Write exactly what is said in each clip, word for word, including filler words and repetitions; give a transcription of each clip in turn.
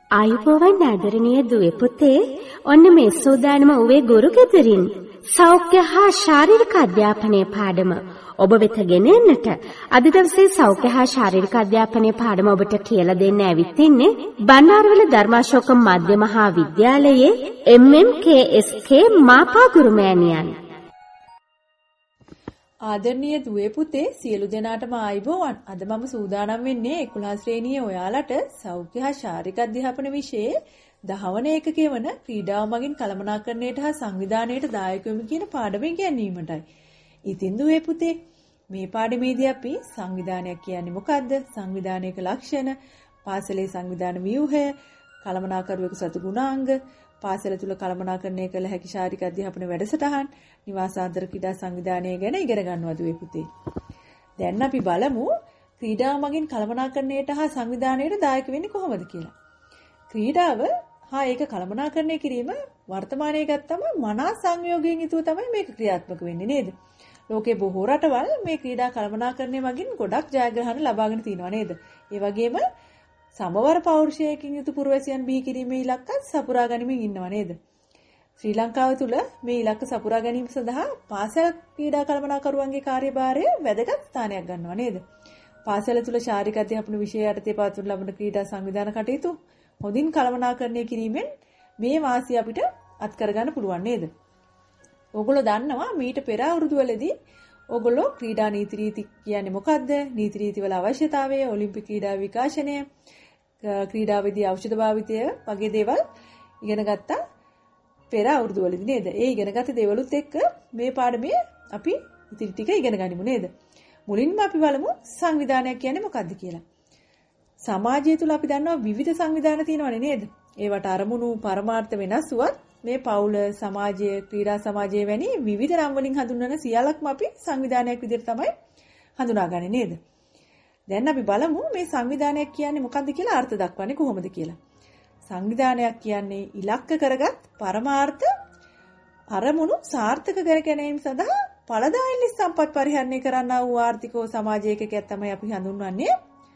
ආයුබෝවන් ආදරණීය දුවේ පුතේ, ඔන්න මේ සූදානම උවේ ගුරු ගෙදරින් සෞඛ්‍ය හා ශාරීරික අධ්‍යාපනයේ පාඩම ඔබ වෙත ගෙන එන්නට. අද දවසේ සෞඛ්‍ය හා ශාරීරික අධ්‍යාපනයේ පාඩම ඔබට කියලා දෙන්න ඇවිත් ඉන්නේ බණ්ඩාරවල ධර්මාශෝක මධ්‍ය මහා විද්‍යාලයේ එම් එම් කේ එස් කේ මාපා ගුරුමෑණියන්. ආදරණීය දුවේ පුතේ, සියලු දෙනාටම ආයුබෝවන්. අද මම සූදානම් වෙන්නේ එකොළහ ශ්‍රේණියේ ඔයාලට සෞඛ්‍ය හා ශාරීරික අධ්‍යාපන විෂයේ දහවන ඒකකයේ වන ක්‍රීඩාව මගින් කළමනාකරණයට හා සංවිධානයට දායක වෙමු කියන පාඩම ඉගෙනීමටයි. ඉතින් දුවේ පුතේ, මේ පාඩමේදී අපි සංවිධානයක් කියන්නේ මොකක්ද? සංවිධානයක ලක්ෂණ, පාසලේ සංවිධාන ව්‍යුහය, කළමනාකරුවෙකු සතු ගුණාංග, පාසල තුල කළමනාකරණය කළ හැකි ශාරීරික අධ්‍යාපන වැඩසටහන්, නිවාසාන්තර ක්‍රීඩා සංවිධානය ගැන ඉගෙන ගන්නවා දුවේ පුතේ. දැන් අපි බලමු ක්‍රීඩාව මගින් කළමනාකරණයට හා සංවිධානයට දායක වෙන්නේ කොහොමද කියලා. ක්‍රීඩාව හා ඒක කළමනාකරණය කිරීම වර්තමානයේ ගත්තම මනා සංයෝගයෙන් යුතුව තමයි මේක ක්‍රියාත්මක වෙන්නේ නේද? ලෝකේ බොහෝ රටවල් මේ ක්‍රීඩා කළමනාකරණය මගින් ගොඩක් ජයග්‍රහණ ලබාගෙන තිනවා නේද? ඒ වගේම සමවර පෞරුෂයකින් යුතු පුරවැසියන් බිහි කිරීමේ ඉලක්කත් සපුරා ගනිමින් ඉන්නවා නේද? ශ්‍රී ලංකාව තුල මේ ඉලක්ක සපුරා ගැනීම සඳහා පාසල් ක්‍රීඩා කළමනාකරුවන්ගේ කාර්යභාරය වැදගත් ස්ථානයක් ගන්නවා නේද? පාසල තුල ශාරීරික අධ්‍යාපන විෂය යටතේ පවත්වන ලබන ක්‍රීඩා සංවිධාන කටයුතු හොඳින් කළමනාකරණය කිරීමෙන් මේ වාසිය අපිට අත් කරගන්න පුළුවන් නේද? ඕගොල්ලෝ දන්නවා මීට පෙර අවුරුදුවලදී ඕගොල්ලෝ ක්‍රීඩා නීති රීති කියන්නේ මොකක්ද? නීති රීති වල අවශ්‍යතාවය, ඔලිම්පික් ක්‍රීඩා විකාශනය, ක්‍රීඩාවේදී ඖෂධ භාවිතය වගේ දේවල් ඉගෙන ගත්තා පෙර අවුරුදුවලදී නේද? ඒ ඉගෙනගත් දේවලුත් එක්ක මේ පාඩමේ අපි ඉතිරි ටික ඉගෙන ගනිමු නේද? මුලින්ම අපි බලමු සංවිධානයක් කියන්නේ මොකක්ද කියලා. සමාජය තුල අපි දන්නවා විවිධ සංවිධාන තියෙනවානේ නේද? ඒවට අරමුණු පරමාර්ථ වෙනස් වුවත් මේ පවුල, සමාජය, ක්‍රීඩා සමාජය වැනි විවිධ නම් වලින් හඳුන්වන සියල්ලක්ම අපි සංවිධානයක් විදිහට තමයි හඳුනාගන්නේ නේද? දැන් අපි බලමු මේ සංවිධානයක් කියන්නේ මොකක්ද කියලා අර්ථ දක්වන්නේ කොහොමද කියලා. සංවිධානයක් කියන්නේ ඉලක්ක කරගත් පරමාර්ථ අරමුණු සාර්ථක කර ගැනීම සඳහා ඵලදායී ලෙස සම්පත් පරිහරණය කරන්නා වූ ආර්ථිකව සමාජ ඒකකයක් තමයි අපි හඳුන්වන්නේ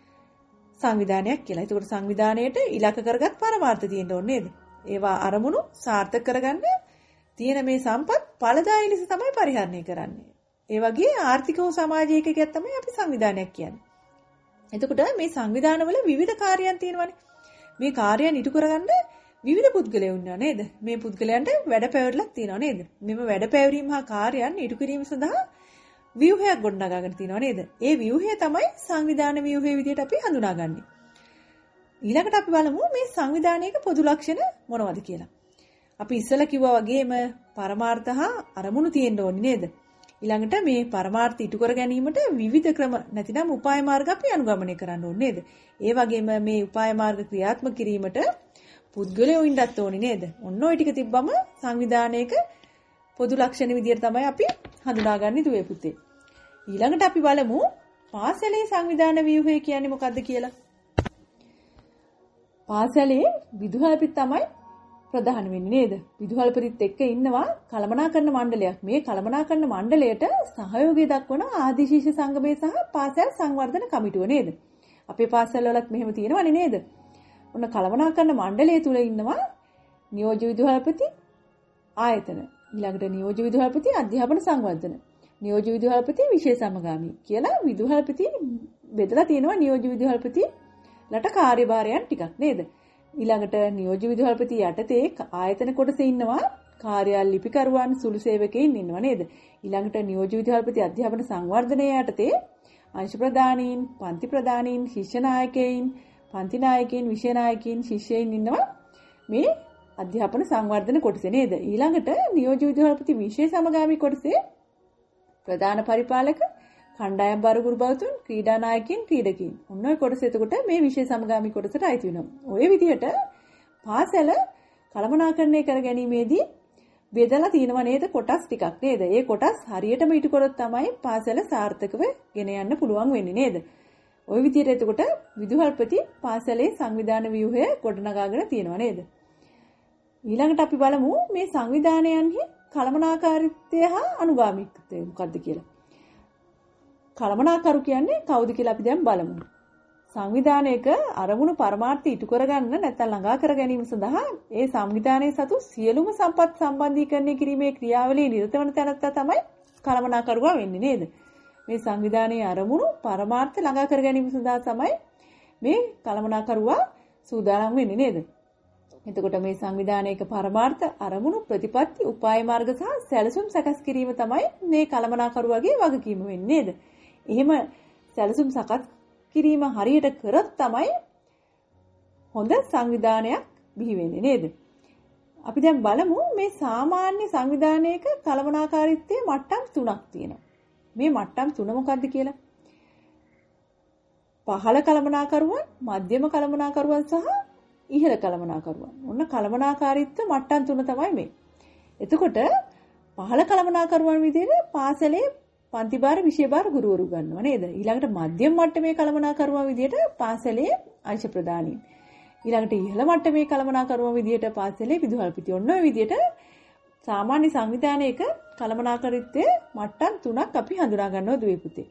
සංවිධානයක් කියලා. ඒකට සංවිධානයේට ඉලක්ක කරගත් පරමාර්ථ තියෙන්න ඕනේ නේද? ඒවා අරමුණු සාර්ථක කරගන්න තියෙන මේ සම්පත් ඵලදායී ලෙස තමයි පරිහරණය කරන්නේ. ඒ වගේ ආර්ථිකව සමාජ ඒකකයක් තමයි අපි සංවිධානයක් කියන්නේ. එතකොට මේ සංවිධානවල විවිධ කාර්යයන් තියෙනවානේ. මේ කාර්යයන් ඉටු කරගන්න විවිධ පුද්ගලයෝ ඉන්නවා නේද? මේ පුද්ගලයන්ට වැඩ පැවැරලක් තියෙනවා නේද? මෙම වැඩ පැවරීම හා කාර්යයන් ඉටු කිරීම සඳහා ව්‍යුහයක් ගොඩනගාගෙන තියෙනවා නේද? ඒ ව්‍යුහය තමයි සංවිධාන ව්‍යුහය විදිහට අපි හඳුනාගන්නේ. ඊළඟට අපි බලමු මේ සංවිධානයක පොදු ලක්ෂණ මොනවද කියලා. අපි ඉස්සෙල්ලා කිව්වා වගේම පරමාර්ථ හා අරමුණු තියෙන්න ඕනේ නේද? ඊළඟට මේ පරමාර්ථ ඉටු කර ගැනීමට විවිධ ක්‍රම නැතිනම් උපාය මාර්ග අපි අනුගමනය කරන්න ඕනේ නේද? ඒ වගේම මේ උපාය මාර්ග ක්‍රියාත්මක කිරීමට පුද්ගලයෝ ඉන්නත් ඕනේ නේද? ඔන්න ඔය ටික තිබ්බම සංවිධානයක පොදු ලක්ෂණ විදියට තමයි අපි හඳුනාගන්නේ දුවේ පුතේ. ඊළඟට අපි බලමු පාසලේ සංවිධාන ව්‍යුහය කියන්නේ මොකක්ද කියලා. පාසලේ විදුහල්පති තමයි ප්‍රධාන වෙන්නේ නේද? විදුහල්පතිත් එක්ක ඉන්නවා කළමනාකරණ මණ්ඩලයක්. මේ කළමනාකරණ මණ්ඩලයට සහයෝගය දක්වන ආදිශීෂ්‍ය සංගමය සහ පාසල් සංවර්ධන කමිටුව නේද? අපේ පාසල් වලත් මෙහෙම තියෙනවනේ නේද? ඔන්න කළමනාකරණ මණ්ඩලය තුල ඉන්නවා නියෝජ්‍ය විදුහල්පති ආයතන. ඊළඟට නියෝජ්‍ය විදුහල්පති අධ්‍යාපන සංවර්ධන. නියෝජ්‍ය විදුහල්පති විශේෂ සමගාමී කියලා විදුහල්පති බෙදලා තියෙනවා නියෝජ්‍ය විදුහල්පති ලට කාර්යභාරයන් ටිකක් නේද? ඊළඟට නියෝජ්‍ය විදුහල්පති යටතේ ආයතන කොටසේ ඉන්නවා කාර්යාල ලිපිකරුවන්, සුළු සේවකයින් ඉන්නවා නේද? ඊළඟට නියෝජ්‍ය විදුහල්පති අධ්‍යාපන සංවර්ධනය යටතේ අංශ ප්‍රධානීන්, පන්ති ප්‍රධානීන්, ශිෂ්‍ය නායකයින්, පන්ති නායකයින්, විෂය නායකයින්, ශිෂ්‍යයින් ඉන්නවා මේ අධ්‍යාපන සංවර්ධන කොටසේ නේද? ඊළඟට නියෝජ්‍ය විදුහල්පති විශේෂ සමගාමී කොටසේ ප්‍රධාන පරිපාලක, කණ්ඩායම් බර ගුරු බවතුන්, ක්‍රීඩා නායකයින්, ක්‍රීඩකයින්. ඔන්න ඔය කොටස එතකොට මේ විශේෂ සමගාමී කොටසට අයිති වෙනවා. ඔය විදිහට පාසල කළමනාකරණය කර ගැනීමේදී බෙදලා තියෙනවා නේද කොටස් ටිකක් නේද? ඒ කොටස් හරියටම ඉටු කරොත් තමයි පාසල සාර්ථකව ගෙන යන්න පුළුවන් වෙන්නේ නේද? ওই විදිහට එතකොට විදුහල්පති පාසලේ සංවිධාන ව්‍යුහය ගොඩනගාගෙන තියෙනවා නේද? ඊළඟට අපි බලමු මේ සංවිධානයන්හි කළමනාකාරීත්වය හා අනුගාමීත්වය මොකක්ද කියලා. කළමනාකරු කියන්නේ කවුද කියලා අපි දැන් බලමු. සංවිධානයක අරමුණු පරමාර්ථ ඉටු කරගන්න නැත්නම් ළඟා කර ගැනීම සඳහා ඒ සංවිධානයේ සතු සියලුම සම්පත් සම්බන්ධීකරණය කිරීමේ ක්‍රියාවලියේ නිරත වන තැනත්තා තමයි කළමනාකරුවා වෙන්නේ නේද? මේ සංවිධානයේ අරමුණු පරමාර්ථ ළඟා කර ගැනීම සඳහා තමයි මේ කළමනාකරුවා සූදානම් වෙන්නේ නේද? එතකොට මේ සංවිධානයක පරමාර්ථ අරමුණු ප්‍රතිපත්ති උපාය මාර්ග සහ සැලසුම් සකස් කිරීම තමයි මේ කළමනාකරුවාගේ වගකීම වෙන්නේ නේද? එහෙම සැලසුම් සකස් කිරීම හරියට කරොත් තමයි හොඳ සංවිධානයක් බිහි වෙන්නේ නේද? අපි දැන් බලමු මේ සාමාන්‍ය සංවිධානයක කළමනාකාරීත්වයේ මට්ටම් තුනක් තියෙනවා. මේ මට්ටම් තුන මොකක්ද කියලා? පහළ කළමනාකරුවන්, මධ්‍යම කළමනාකරුවන් සහ ඉහළ කළමනාකරුවන්. ඔන්න කළමනාකාරීත්ව මට්ටම් තුන තමයි මේ. එතකොට පහළ කළමනාකරුවන් විදිහට පාසලේ පන්ති භාර විෂය භාර ගුරුවරු ගන්නවා නේද? ඊළඟට මධ්‍යම මට්ටමේ කළමනාකරුවන් විදිහට පාසලේ අංශ ප්‍රධානීන්. ඊළඟට ඉහළ මට්ටමේ කළමනාකරුවන් විදිහට පාසලේ විදුහල්පති. ඔන්න ඔය විදිහට සාමාන්‍ය සංවිධානයක කළමනාකාරීත්වයේ මට්ටම් තුනක් අපි හඳුනා ගන්නවා දුවේ පුතේ.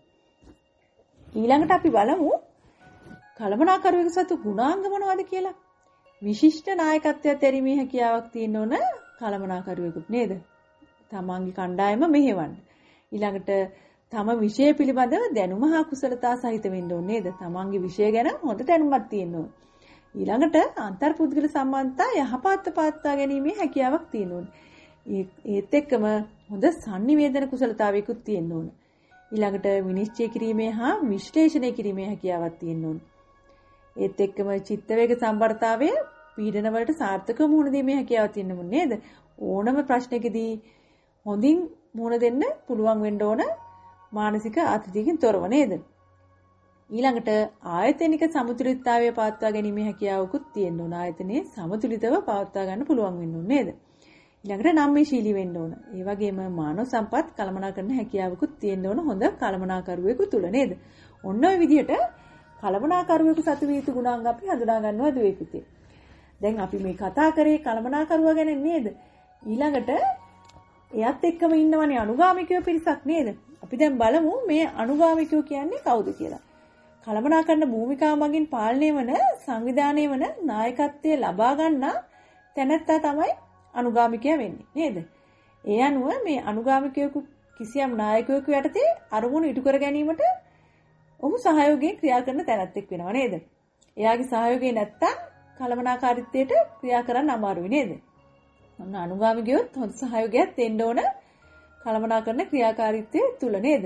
ඊළඟට අපි බලමු කළමනාකරුවෙකු සතු ගුණාංග මොනවද කියලා. විශිෂ්ට නායකත්වයක් දැරීමේ හැකියාවක් තියෙන ඕන කළමනාකරුවෙකුත් නේද? තමන්ගේ කණ්ඩායම මෙහෙවන්න. ඊළඟට තම විෂය පිළිබඳව දැනුම හා කුසලතා සහිත වෙන්න ඕනේ නේද? තමන්ගේ විෂය ගැන හොඳ දැනුමක් තියෙන්න ඕනේ. ඊළඟට අන්තර්පුද්ගල සම්බන්ධතා යහපත් පාත්තා ගැනීමේ හැකියාවක් තියෙන්න ඕනේ. ඒත් එක්කම හොඳ sannivedana කුසලතාවයකුත් තියෙන්න ඕනේ. ඊළඟට විනිශ්චය කිරීමේ හා විශ්ලේෂණය කිරීමේ හැකියාවක් තියෙන්න ඕනේ. ඒත් එක්කම චිත්ත වේග සම්බරතාවය පීඩන වලට සාර්ථකව මුහුණ දීමේ හැකියාවක් තියෙන්න ඕනේ නේද? ඕනම ප්‍රශ්නකදී හොඳින් මුහුණ දෙන්න පුළුවන් වෙන්න ඕන මානසික ආතතියකින් තොරව නේද? ඊළඟට ආයතනික සමතුලිතතාවය පවත්වා ගැනීමේ හැකියාවකුත් තියෙන්න ඕන. ආයතනයේ සමතුලිතව පවත්වා ගන්න පුළුවන් වෙන්න ඕන නේද? ඊළඟට නම්‍යශීලී වෙන්න ඕන. ඒ වගේම මානව සම්පත් කළමනාකරන හැකියාවකුත් තියෙන්න ඕන හොඳ කළමනාකරුවෙකු තුල නේද? ඔන්න ඔය විදිහට කළමනාකරුවෙකු සතු වී යුතු ගුණාංග අපි හඳුනා ගන්නවා දුවේ පුතේ. දැන් අපි මේ කතා කරේ කළමනාකරුවා ගැන නේද? ඊළඟට එයත් එක්කම ඉන්නවනේ අනුගාමිකයෝ පිරිසක් නේද? අපි දැන් බලමු මේ අනුගාමිකයෝ කියන්නේ කවුද කියලා. කළමනාකරන භූමිකාව මගින් පාලනය වන සංවිධානය වන නායකත්වයේ ලබා ගන්නා තැනැත්තා තමයි අනුගාමිකයා වෙන්නේ නේද? ඒ අනුව මේ අනුගාමිකයෙකු කිසියම් නායකයෙකු යටතේ අරමුණු ඉටු කර ගැනීමට ඔහු සහයෝගයෙන් ක්‍රියා කරන තැනැත්තෙක් වෙනවා නේද? එයාගේ සහයෝගය නැත්තම් කළමනාකාරීත්වයට ක්‍රියා කරන්න අමාරුයි නේද? ඔන්න අනුගාමිකයොත් හොඳ සහයෝගයක් දෙන්න ඕන කළමනාකරන ක්‍රියාකාරීත්වය තුල නේද?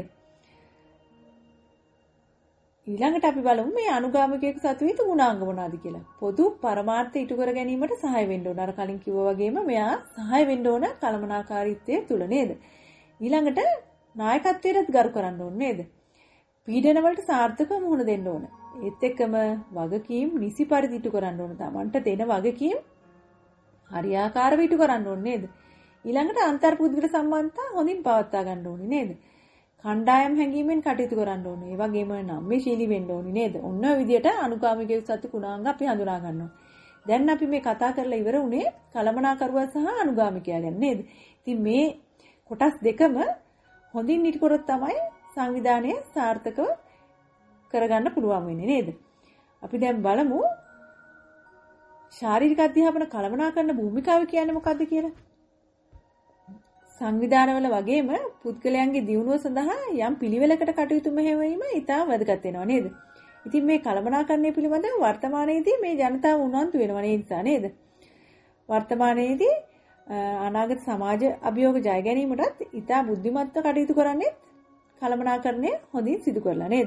ඊළඟට අපි බලමු මේ අනුගාමිකයෙකු සතු වී ගුණාංග මොනවාද කියලා. පොදු පරමාර්ථ ඉටු කර ගැනීමට සහාය වෙන්න ඕන. අර කලින් කිව්වා වගේම මෙයා සහාය වෙන්න ඕන කළමනාකාරීත්වය තුල නේද? ඊළඟට නායකත්වයටත් ගරු කරන්න ඕන නේද? පීඩන වලට සාර්ථකව මුහුණ දෙන්න ඕන. ඒත් එක්කම වගකීම් නිසි පරිදි ඉටු කරන්න ඕන. තමන්ට දෙන වගකීම් හරියාකාරව ඉටු කරන්න ඕන නේද? ඊළඟට අන්තර්පුද්ගල සම්බන්ධතා හොඳින් පවත්වා ගන්න ඕනේ නේද? කණ්ඩායම් හැඟීමෙන් කටයුතු කරන්න ඕනේ. ඒ වගේම නම්‍යශීලී වෙන්න ඕනේ නේද? ඔන්න ඔය විදිහට අනුගාමිකයෙකු සතු ගුණාංග අපි හඳුනා ගන්නවා. දැන් අපි මේ කතා කරලා ඉවර වුණේ කළමනාකරුවා සහ අනුගාමිකයා ගැන නේද? ඉතින් මේ කොටස් දෙකම හොඳින් ඉටු කරොත් තමයි සංවිධානය සාර්ථකව කරගන්න පුළුවන් වෙන්නේ නේද? අපි දැන් බලමු ශාරීරික අධ්‍යාපන කළමනාකරන භූමිකාව කියන්නේ මොකක්ද කියලා. සංවිධානවල වගේම පුද්ගලයන්ගේ දියුණුව සඳහා යම් පිළිවෙලකට කටයුතු මෙහෙයවීම ඉතා වැදගත් වෙනවා නේද? ඉතින් මේ කළමනාකරණය පිළිබඳව වර්තමානයේදී මේ ජනතාව උනන්දු වෙනවා නේද නේද? වර්තමානයේදී අනාගත සමාජ අභියෝග ජය ගැනීමටත් ඉතා බුද්ධිමත්ව කටයුතු කරන්නේ කළමනාකරණය හොඳින් සිදු කරලා නේද?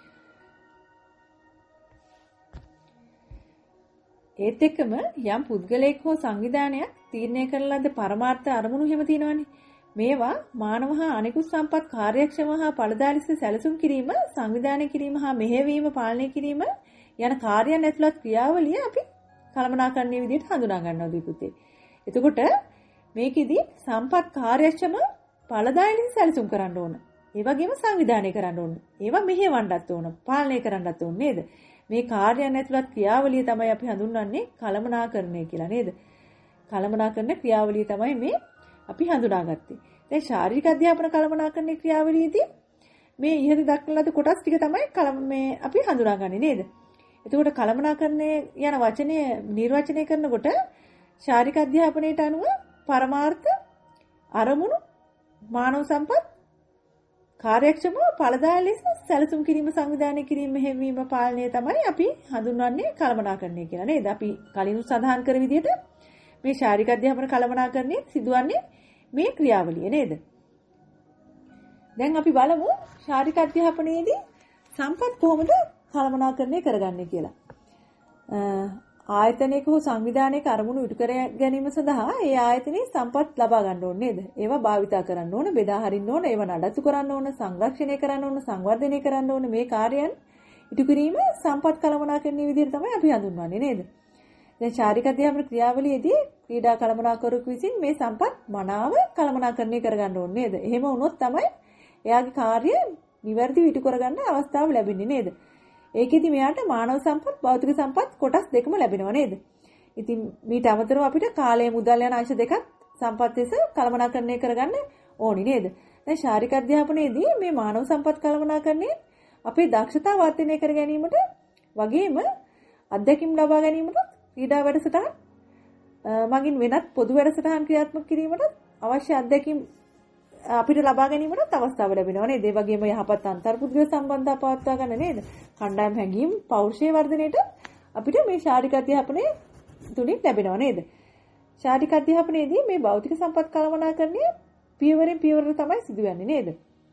ඒත් එක්කම යම් පුද්ගලයෙක් හෝ සංවිධානයක් තීරණය කරන ලද පරමාර්ථ අරමුණු හැම තියෙනවානේ. මේවා මානව හා අනිකුත් සම්පත් කාර්යක්ෂම හා ඵලදායී ලෙස සැලසුම් කිරීම, සංවිධානය කිරීම හා මෙහෙයවීම, පාලනය කිරීම යන කාර්යයන් ඇතුළත් ක්‍රියාවලිය අපි කළමනාකරණයේ විදිහට හඳුනා ගන්නවා දීපුතේ. එතකොට මේකෙදි සම්පත් කාර්යක්ෂම ඵලදායී ලෙස සැලසුම් කරන්න ඕන. ඒ වගේම සංවිධානය කරන්න ඕන. ඒවා මෙහෙවන්නත් ඕන, පාලනය කරන්නත් ඕන නේද? මේ කාර්යයන් ඇතුළත් ක්‍රියාවලිය තමයි අපි හඳුන්වන්නේ කළමනාකරණය කියලා නේද? කළමනාකරන ක්‍රියාවලිය තමයි මේ අපි හඳුනාගත්තේ. දැන් ශාරීරික අධ්‍යාපන කළමනාකරන ක්‍රියාවලියේදී මේ ඉහත දක්වන ලද කොටස් ටික තමයි කලම මේ අපි හඳුනාගන්නේ නේද? එතකොට කළමනාකරණය යන වචනය නිර්වචනය කරනකොට ශාරීරික අධ්‍යාපනයට අනුව පරමාර්ථ අරමුණු මානව සම්පත් කාර්යක්ෂම ඵලදායී ලෙස සැලසුම් කිරීම සංවිධානය කිරීම මෙහෙයවීම පාලනය තමයි අපි හඳුන්වන්නේ කළමනාකරණය කියලා නේද? අපි කලින් සඳහන් කර විදිහට මේ ශාරීරික අධ්‍යාපන කළමනාකරණය සිදුවන්නේ මේ ක්‍රියාවලිය නේද? දැන් අපි බලමු ශාරීරික අධ්‍යාපනයේදී සම්පත් කොහොමද කළමනාකරණය කරගන්නේ කියලා. ආයතනයක හෝ සංවිධානයක අරමුණු ඉටු කර ගැනීම සඳහා ඒ ආයතනයේ සම්පත් ලබා ගන්න ඕනේ නේද? ඒවා භාවිතා කරන්න ඕන, බෙදා හරින්න ඕන, ඒවා නඩත්තු කරන්න ඕන, සංරක්ෂණය කරන්න ඕන, සංවර්ධනය කරන්න ඕන. මේ කාර්යයන් ඉටු කිරීම සම්පත් කළමනාකරණයේ විදිහට තමයි අපි හඳුන්වන්නේ නේද? දැන් ශාරීරික අධ්‍යාපන ක්‍රියාවලියේදී ක්‍රීඩා කළමනාකරුවෙකු විසින් මේ සම්පත් මනාව කළමනාකරණය කරගන්න ඕනේ නේද? එහෙම වුණොත් තමයි එයාගේ කාර්ය නිවැරදිව ඉටු කරගන්න අවස්ථාව ලැබෙන්නේ නේද? ඒකෙදි මෙයාට මානව සම්පත්, භෞතික සම්පත් කොටස් දෙකම ලැබෙනවා නේද? ඉතින් මීට අමතරව අපිට කාලය, මුදල් යන අංශ දෙකක් සම්පත් ලෙස කළමනාකරණය කරගන්න ඕනි නේද? දැන් ශාරීරික අධ්‍යාපනයේදී මේ මානව සම්පත් කළමනාකරණය අපේ දක්ෂතා වර්ධනය කර ගැනීමට වගේම අත්දැකීම් ලබා ගැනීමට, ක්‍රීඩා වැඩසටහන් මගින් වෙනත් පොදු වැඩසටහන් ක්‍රියාත්මක කිරීමට අවශ්‍ය අත්දැකීම් අපිට ලබා ගැනීමට අවස්ථාව ලැබෙනවා නේද? ඒ වගේම යහපත් අන්තර්පුද්ගල සම්බන්ධතා පවත්වා ගන්න නේද? කණ්ඩායම් හැඟීම්, පෞරුෂයේ වර්ධනයට අපිට මේ ශාරීරික අධ්‍යාපනය තුලින් ලැබෙනවා නේද? ශාරීරික අධ්‍යාපනයේදී මේ භෞතික සම්පත් කළමනාකරණය පියවරෙන් පියවර තමයි සිදුවන්නේ නේද?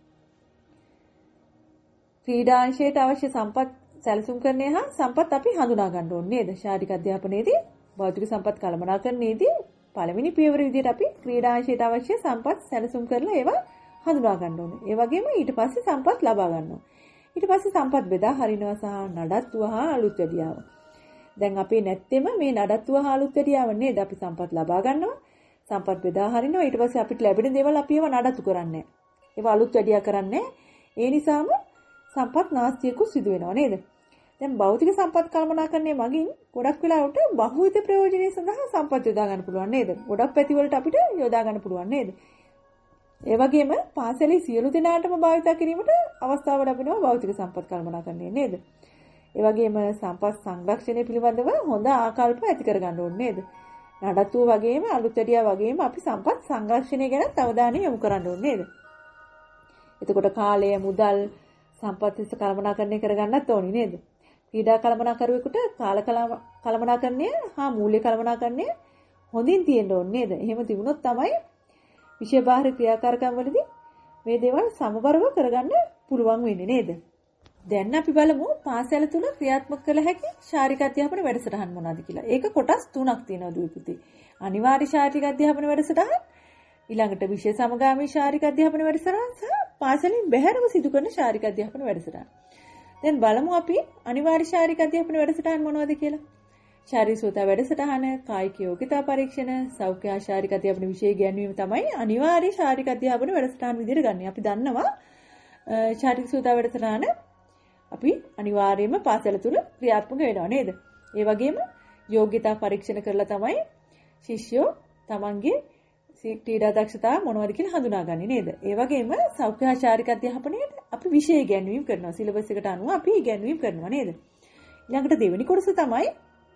ක්‍රීඩාංශයට අවශ්‍ය සම්පත් සැලසුම් කරන්නේ හා සම්පත් අපි හඳුනා ගන්න ඕනේ නේද? ශාරීරික අධ්‍යාපනයේදී භෞතික සම්පත් කළමනාකරණයේදී පළවෙනි පියවර විදිහට අපි ක්‍රීඩාංශයට අවශ්‍ය සම්පත් සැලසුම් කරලා ඒවා හඳුනා ගන්න ඕනේ. ඒ වගේම ඊට පස්සේ සම්පත් ලබා ගන්නවා. ඊට පස්සේ සම්පත් බෙදා හරිනවා සහ නඩත්තුව හා අලුත් වැඩියාව. දැන් අපි නැත්තෙම මේ නඩත්තුව හා අලුත් වැඩියාව නේද? අපි සම්පත් ලබා ගන්නවා. සම්පත් බෙදා හරිනවා. ඊට පස්සේ අපිට ලැබෙන දේවල් අපි ඒවා නඩත්තු කරන්නේ නැහැ. ඒවා අලුත් වැඩියා කරන්නේ. ඒ නිසාම සම්පත් නාස්තියකුත් සිදු වෙනවා නේද? දැන් භෞතික සම්පත් කළමනාකරණය මගින් ගොඩක් වෙලාවට බහුවිධ ප්‍රයෝජනෙ සඳහා සම්පත් යොදා ගන්න පුළුවන් නේද? ගොඩක් පැති වලට අපිට යොදා ගන්න පුළුවන් නේද? ඒ වගේම පාසලේ සියලු දෙනාටම භාවිත කිරීමට අවස්ථාව ලැබෙනවා භෞතික සම්පත් කළමනාකරණය නේද? ඒ වගේම සම්පත් සංරක්ෂණය පිළිබඳව හොඳ ආකල්ප ඇති කර ගන්න ඕනේ නේද? නඩත්තුව වගේම අලුත් වැඩියා වගේම අපි සම්පත් සංරක්ෂණය ගැන අවධානය යොමු කරන්න ඕනේ නේද? එතකොට කාලය, මුදල්, සම්පත් ලෙස කළමනාකරණය කරගන්නත් ඕනි නේද? ක්‍රීඩා කළමනාකරුවෙකුට කාල කළමනාකරණය හා මූල්‍ය කළමනාකරණය හොඳින් තියෙන්න ඕනේ නේද? එහෙම තිබුණොත් තමයි විෂය බාහිර ක්‍රියාකාරකම් වලදී මේ දේවල් සමබරව කරගන්න පුළුවන් වෙන්නේ නේද? දැන් අපි බලමු පාසල තුල ක්‍රියාත්මක කළ හැකි ශාරීරික අධ්‍යාපන වැඩසටහන් මොනවද කියලා. ඒක කොටස් තුනක් තියෙනවා දුවේ පුතේ. අනිවාර්ය ශාරීරික අධ්‍යාපන වැඩසටහන්, ඊළඟට විෂය සමගාමී ශාරීරික අධ්‍යාපන වැඩසටහන සහ පාසලින් බැහැරව සිදු කරන ශාරීරික අධ්‍යාපන වැඩසටහන. දැන් බලමු අපි අනිවාර්ය ශාරීරික අධ්‍යාපන වැඩසටහන් මොනවද කියලා. ශාරීරික සෝතා වැඩසටහන, කායික යෝග්‍යතා පරීක්ෂණ, සෞඛ්‍ය හා ශාරීරික අධ්‍යාපන විෂය ඉගෙනීම තමයි අනිවාර්ය ශාරීරික අධ්‍යාපන වැඩසටහන් විදිහට ගන්න. අපි දන්නවා ශාරීරික සෝතා වැඩසටහන අපි අනිවාර්යයෙන්ම පාසල තුල ක්‍රියාත්මක වෙනවා නේද? ඒ වගේම යෝග්‍යතා පරීක්ෂණ කරලා තමයි ශිෂ්‍යෝ තමන්ගේ ක්‍රීඩා දක්ෂතා මොනවද කියලා හඳුනාගන්නේ නේද? ඒ වගේම සෞඛ්‍ය හා ශාරීරික අධ්‍යාපනයේ අපි විෂය ඉගෙනීම් කරනවා. සිලබස් එකට අනුව අපි ඉගෙනීම් කරනවා නේද? ඊළඟට දෙවෙනි කොටස තමයි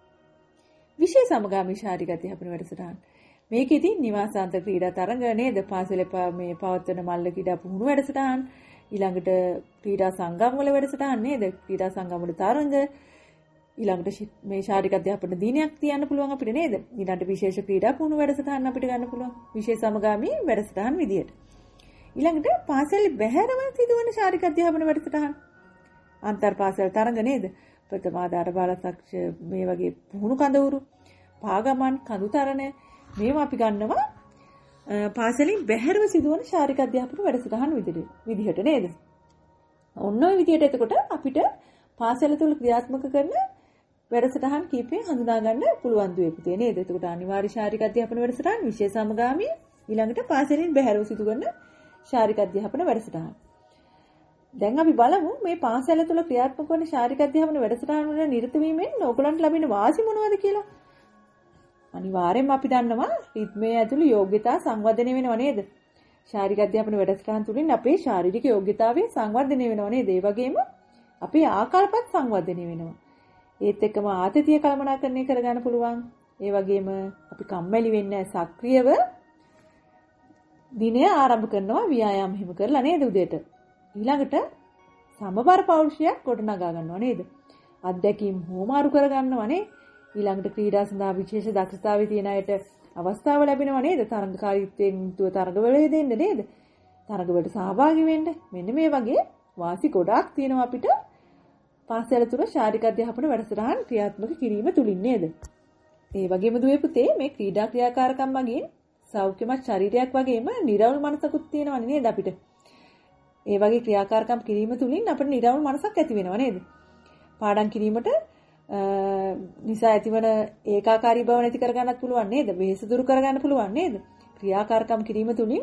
විෂය සමගාමී ශාරීරික අධ්‍යාපන වැඩසටහන. මේකෙදි නිවාසාන්ත ක්‍රීඩා තරඟ නේද? පාසලේ මේ පවත්වන මල්ල ක්‍රීඩා පුහුණු වැඩසටහන, ඊළඟට ක්‍රීඩා සංගම් වල වැඩසටහන නේද? ක්‍රීඩා සංගම් වල තරඟ, ඊළඟට මේ ශාරීරික අධ්‍යාපන දිනයක් තියන්න පුළුවන් අපිට නේද? ඊළඟට විශේෂ ක්‍රීඩා පුහුණු වැඩසටහන අපිට ගන්න පුළුවන් විශේෂ සමගාමී වැඩසටහන් විදියට. ඊළඟට පාසලේ බැහැරව සිදුවන ශාරීරික අධ්‍යාපන වැඩසටහන, අන්තර් පාසල් තරඟ නේද? ප්‍රථම ආධාර බාලසක්ෂ මේ වගේ පුහුණු කඳවුරු, පාගමන්, කඳුතරණ මේවා අපි ගන්නවා පාසලින් බැහැරව සිදුවන ශාරීරික අධ්‍යාපන වැඩසටහන් විදියට විදිහට නේද? ඔන්න ඔය විදියට එතකොට අපිට පාසල තුල ක්‍රියාත්මක කරන වැඩසටහන් කීපයක් හඳුනා ගන්න පුළුවන් දුවේ පුතේ නේද? එතකොට අනිවාර්ය ශාරීරික අධ්‍යාපන වැඩසටහන්, විශේෂ සමගාමී, ඊළඟට පාසලින් බැහැරව සිදු කරන ශාරීරික අධ්‍යාපන වැඩසටහන්. දැන් අපි බලමු මේ පාසල තුල ක්‍රියාත්මක වන ශාරීරික අධ්‍යාපන වැඩසටහන් වල නිරත වීමෙන් ඔයගලන්ට ලැබෙන වාසි මොනවද කියලා. අනිවාර්යයෙන්ම අපි දන්නවා රිද්මයේ ඇතුළු යෝග්‍යතා සංවර්ධනය වෙනව නේද? ශාරීරික අධ්‍යාපන වැඩසටහන් තුලින් අපේ ශාරීරික යෝග්‍යතාවය සංවර්ධනය වෙනව නේද? ඒ වගේම අපේ ආකල්පත් සංවර්ධනය වෙනවා. ඒත් එක්කම ආතතිය කළමනාකරණය කරගන්න පුළුවන්. ඒ වගේම අපි කම්මැලි වෙන්නේ සක්‍රියව දිනය ආරම්භ කරනවා ව්‍යායාම හිම කරලා නේද උදේට. ඊළඟට සමබර පෞරුෂයක් ගොඩනගා ගන්නවා නේද? අත්දැකීම් හෝමාරු කරගන්නවනේ. ඊළඟට ක්‍රීඩා සඳහා විශේෂ දක්ෂතාවය තියෙන අයට අවස්ථාව ලැබෙනවා නේද? තරඟකාරීත්වයෙන් යුතුව තරඟවල යෙදෙන්න නේද? තරඟවලට සහභාගී වෙන්න. මෙන්න මේ වගේ වාසි ගොඩාක් තියෙනවා අපිට පාසල තුල ශාරීරික අධ්‍යාපන වැඩසටහන් ක්‍රියාත්මක කිරීම තුලින් නේද? ඒ වගේම දුවේ පුතේ මේ ක්‍රීඩා ක්‍රියාකාරකම් මගින් සෞඛ්‍යමත් ශරීරයක් වගේම නිරවුල් මනසකුත් තියෙනවනේ නේද අපිට? ඒ වගේ ක්‍රියාකාරකම් කිරීම තුලින් අපිට නිරවුල් මනසක් ඇති වෙනවා නේද? පාඩම් කිරීමට නිසා ඇතිවන ඒකාකාරී බව නැති කරගන්නත් පුළුවන් නේද? වෙහෙස දුරු කරගන්න පුළුවන් නේද? ක්‍රියාකාරකම් කිරීම තුලින්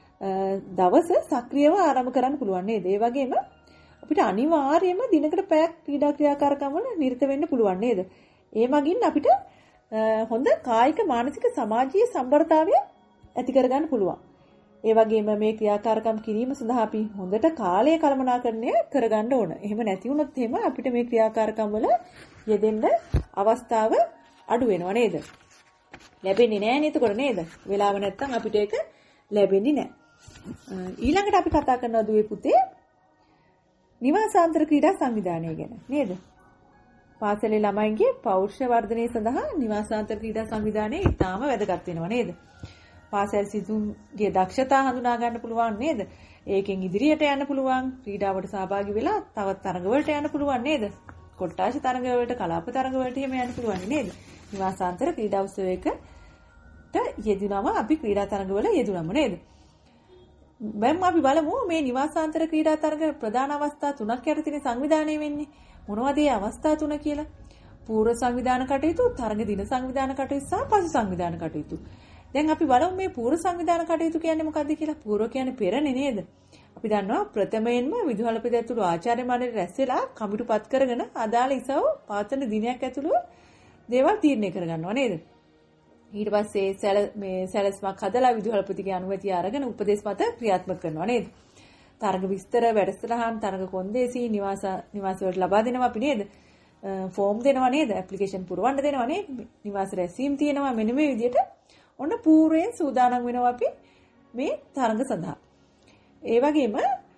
දවස සක්‍රියව ආරම්භ කරන්න පුළුවන් නේද? ඒ වගේම අපිට අනිවාර්යයෙන්ම දිනකට පැයක් ක්‍රීඩා ක්‍රියාකාරකම් වල නිරත වෙන්න පුළුවන් නේද? ඒ මගින් අපිට හොඳ කායික මානසික සමාජීය සම්බරතාවය ඇති කරගන්න පුළුවන්. ඒ වගේම මේ ක්‍රියාකාරකම් කිරීම සඳහා අපි හොඳට කාලය කළමනාකරණය කරගන්න ඕන. එහෙම නැති වුණොත් එහෙම අපිට මේ ක්‍රියාකාරකම් වල යෙදෙන්න අවස්ථාව අඩු වෙනවා නේද? ලැබෙන්නේ නැහැ නේද? එතකොට නේද? වෙලාව නැත්තම් අපිට ඒක ලැබෙන්නේ නැහැ. ඊළඟට අපි කතා කරනවා දුවේ පුතේ නිවාසාන්තර ක්‍රීඩා සංවිධානය ගැන නේද? පාසලේ ළමයින්ගේ පෞරුෂ වර්ධනය සඳහා නිවාසාන්තර ක්‍රීඩා සංවිධානය ඉතාම වැදගත් වෙනවා නේද? පාසල් සිසුන්ගේ දක්ෂතා හඳුනා ගන්න පුළුවන් නේද? ඒකෙන් ඉදිරියට යන්න පුළුවන්, ක්‍රීඩාවට සහභාගී වෙලා තවත් තරඟවලට යන්න පුළුවන් නේද? කොට්ටාශ තරඟවලට, කලාප තරඟවලට එහෙම යන්න පුළුවන් නේද? නිවාසාන්තර ක්‍රීඩා උත්සවයකට යෙදුනම අපි ක්‍රීඩා තරඟවල යෙදුනම නේද? දැන් අපි බලමු මේ නිවාසාන්තර ක්‍රීඩා තරඟ ප්‍රධාන අවස්ථා තුනක් යටතේ සංවිධානය වෙන්නේ. මොනවද මේ අවස්ථා තුන කියලා? පූර්ව සංවිධාන කටයුතු, තරඟ දින සංවිධාන කටයුතු සහ පසු සංවිධාන කටයුතු. දැන් අපි බලමු මේ පූර්ව සංවිධාන කටයුතු කියන්නේ මොකක්ද කියලා. පූර්ව කියන්නේ පෙරනේ නේද? අපි දන්නවා ප්‍රථමයෙන්ම විදුහල්පති ඇතුළු ආචාර්ය මණ්ඩලය රැස් වෙලා කමිටුපත් කරගෙන අදාළ ඉසව් පවත්වන දිනයක් ඇතුළු දේවල් තීරණය කරගන්නවා නේද? ඊට පස්සේ සැල මේ සැලැස්මක් හදලා විදුහල්පතිගේ අනුමැතිය අරගෙන උපදේශ මත ක්‍රියාත්මක කරනවා නේද? තරඟ විස්තර වැඩසටහන් තරඟ කොන්දේසි නිවාස නිවාස වලට ලබා දෙනවා අපි නේද? ෆෝම් දෙනවා නේද? ඇප්ලිකේෂන් පුරවන්න දෙනවා නේද? නිවාස රැසීම් තියෙනවා. මෙන්න මේ විදිහට ඔන්න පූර්වයෙන් සූදානම් වෙනවා අපි මේ තරඟ සඳහා. ඒ වගේම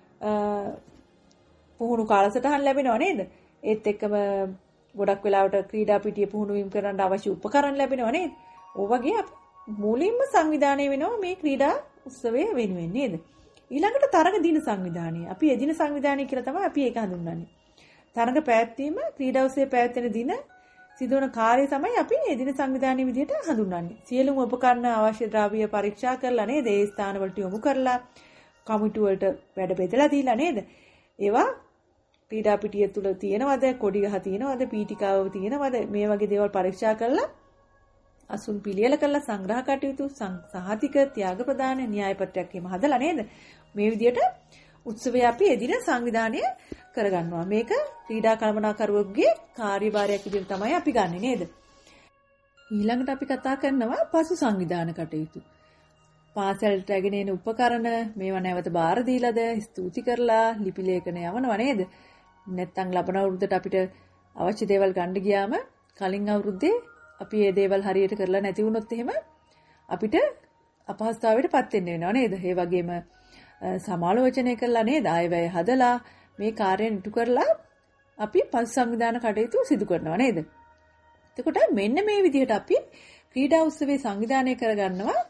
පුහුණු කාලසටහන් ලැබෙනවා නේද? ඒත් එක්කම ගොඩක් වෙලාවට ක්‍රීඩා පිටිය පුහුණු වීම කරන්න අවශ්‍ය උපකරණ ලැබෙනවා නේද? ඔය වගේ මුලින්ම සංවිධානය වෙනවා මේ ක්‍රීඩා උත්සවය වෙනුවෙන් නේද? ඊළඟට තරඟ දින සංවිධානය. අපි එදින සංවිධානය කියලා තමයි අපි ඒක හඳුන්වන්නේ. තරඟ පැවැත්වීම ක්‍රීඩා උත්සවයේ පැවැත්වෙන දින සිදුවන කාර්යය තමයි අපි එදින සංවිධානයේ විදිහට හඳුන්වන්නේ. සියලුම උපකරණ අවශ්‍ය ද්‍රව්‍ය පරීක්ෂා කරලා නේද? ඒ ස්ථානවලට යොමු කරලා කමිටු වලට වැඩ බෙදලා දීලා නේද? ඒවා ක්‍රීඩා පිටිය තුල තියෙනවද? කොඩි ගහ තියෙනවද? පීඨිකාව තියෙනවද? මේ වගේ දේවල් පරීක්ෂා කරලා අසුන් පිළියෙල කරලා සංග්‍රහ කටයුතු සහතික ත්‍යාග ප්‍රදාන න්‍යාය පත්‍රයක් එහෙම හදලා නේද? මේ විදිහට උත්සවය අපි එදින සංවිධානය කරගන්නවා. මේක ක්‍රීඩා කළමනාකරුවෙකුගේ කාර්යභාරයක් විදිහට තමයි අපි ගන්නෙ නේද? ඊළඟට අපි කතා කරනවා පසු සංවිධාන කටයුතු. පාසලට රැගෙන එන උපකරණ මේවා නැවත බාර දීලාද ස්තුති කරලා ලිපි ලේඛන යවනවා නේද? නැත්තම් ලබන අවුරුද්දට අපිට අවශ්‍ය දේවල් ගන්න ගියාම කලින් අවුරුද්දේ අපි මේ දේවල් හරියට කරලා නැති වුණොත් එහෙම අපිට අපහසුතාවයකටපත් වෙන්න වෙනවා නේද? ඒ වගේම සමාලෝචනය කරලා නේද? ආයවැය හදලා මේ කාර්යය ඉටු කරලා අපි පසු සංවිධාන කටයුතු සිදු කරනවා නේද? එතකොට මෙන්න මේ විදිහට අපි ක්‍රීඩා උත්සවයේ සංවිධානය කරගන්නවා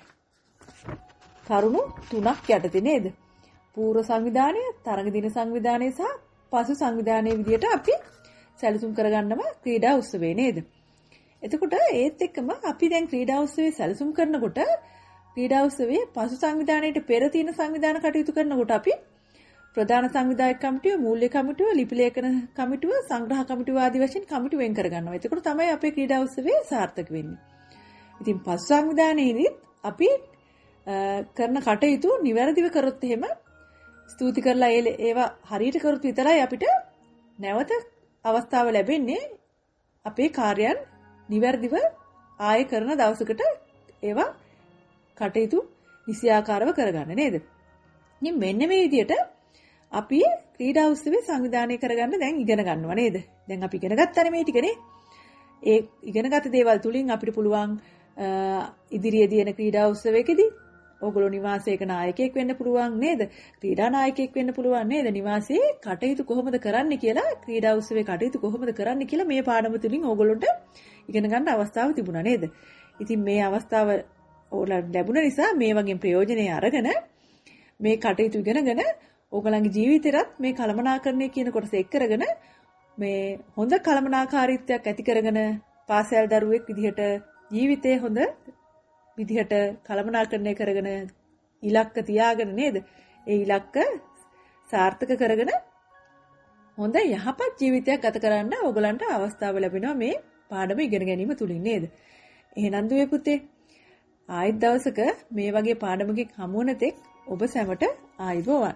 කරුණු තුනක් යටතේ නේද? පූර්ව සංවිධානය, තරඟ දින සංවිධානය සහ පසු සංවිධානයේ විදිහට අපි සැලසුම් කරගන්නවා ක්‍රීඩා උත්සවයේ නේද? එතකොට ඒත් එක්කම අපි දැන් ක්‍රීඩා උත්සවයේ සැලසුම් කරනකොට ක්‍රීඩා උත්සවයේ පසු සංවිධානයේට පෙර තියෙන සංවිධාන කටයුතු කරනකොට අපි ප්‍රධාන සංවිධායක කමිටුව, මූල්‍ය කමිටුව, ලිපි ලේඛන කමිටුව, සංග්‍රහ කමිටුව ආදී වශයෙන් කමිටු වෙන් කරගන්නවා. එතකොට තමයි අපේ ක්‍රීඩා උත්සවය සාර්ථක වෙන්නේ. ඉතින් පසු සංවිධානයේදීත් අපි කරන කටයුතු නිවැරදිව කරොත් එහෙම ස්තුති කරලා ඒවා හරියට කරොත් විතරයි අපිට නැවත අවස්ථාව ලැබෙන්නේ අපේ කාර්යයන් නිවැරදිව ආයෙ කරන දවසකට ඒවා කටයුතු නිසියාකාරව කරගන්න නේද? ඉතින් මෙන්න මේ විදිහට අපි ක්‍රීඩා උත්සවයේ සංවිධානය කරගන්න දැන් ඉගෙන ගන්නවා නේද? දැන් අපි ඉගෙන ගත්තානේ මේ ටිකනේ. ඒ ඉගෙනගත් දේවල් තුලින් අපිට පුළුවන් ඉදිරියේදී එන ක්‍රීඩා උත්සවයකදී ඕගොල්ලෝ නිවාසයක නායකයෙක් වෙන්න පුළුවන් නේද? ක්‍රීඩා නායකයෙක් වෙන්න පුළුවන් නේද? නිවාසයේ කටයුතු කොහොමද කරන්න කියලා, ක්‍රීඩා උත්සවයේ කටයුතු කොහොමද කරන්න කියලා මේ පාඩම තුලින් ඕගොල්ලොන්ට ඉගෙන ගන්න අවස්ථාව තිබුණා නේද? ඉතින් මේ අවස්ථාව ඕගොල්ලන්ට ලැබුණ නිසා මේ වගේ ප්‍රයෝජනෙ අරගෙන මේ කටයුතු ඉගෙනගෙන ඕගොල්ලන්ගේ ජීවිතේට මේ කළමනාකරණය කියන කොටස එක් කරගෙන මේ හොඳ කළමනාකාරීත්වයක් ඇති කරගෙන පාසල් දරුවෙක් විදිහට ජීවිතේ හොඳ විදිහට කළමනාකරණය කරගෙන ඉලක්ක තියාගෙන නේද? ඒ ඉලක්ක සාර්ථක කරගෙන හොඳ යහපත් ජීවිතයක් ගත කරන්න ඕගලන්ට අවස්ථාව ලැබෙනවා මේ පාඩම ඉගෙන ගැනීම තුලින් නේද? එහෙනම් දුවේ පුතේ ආයෙත් දවසක මේ වගේ පාඩමකින් හමු වෙන තෙක් ඔබ සැමට ආයුබෝවන්.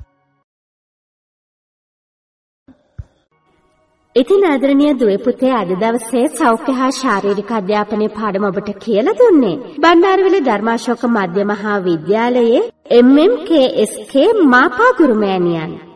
ඉතින් ආදරණීය දුවේ පුතේ අද දවසේ සෞඛ්‍ය හා ශාරීරික අධ්‍යාපනයේ පාඩම ඔබට කියලා දුන්නේ බණ්ඩාරවිල ධර්මාශෝක මධ්‍ය මහා විද්‍යාලයේ එම් එම් කේ එස් කේ මාපා ගුරුමෑණියන්.